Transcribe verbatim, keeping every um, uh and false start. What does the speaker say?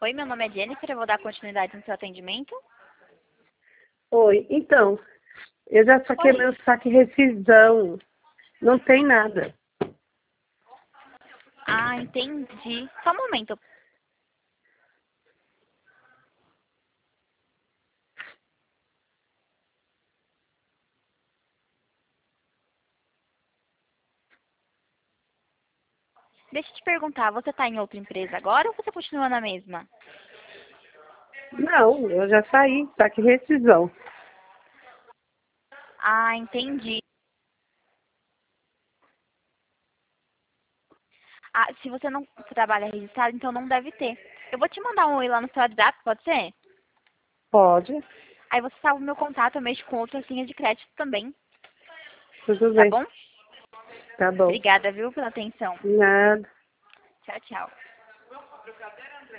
Oi, meu nome é Jennifer, eu vou dar continuidade no seu atendimento. Oi, então, eu já saquei Oi. meu saque rescisão. Não tem nada. Ah, entendi. Só um momento. Deixa eu te perguntar, você está em outra empresa agora ou você continua na mesma? Não, eu já saí, saque rescisão. Ah, entendi. Ah, se você não trabalha registrado, então não deve ter. Eu vou te mandar um oi lá no seu WhatsApp, pode ser? Pode, Aí você salva o meu contato, eu mexo com outras linhas de crédito também, tudo tá bem, bom? tá bom. Obrigada, viu, pela atenção. Nada. Tchau, tchau.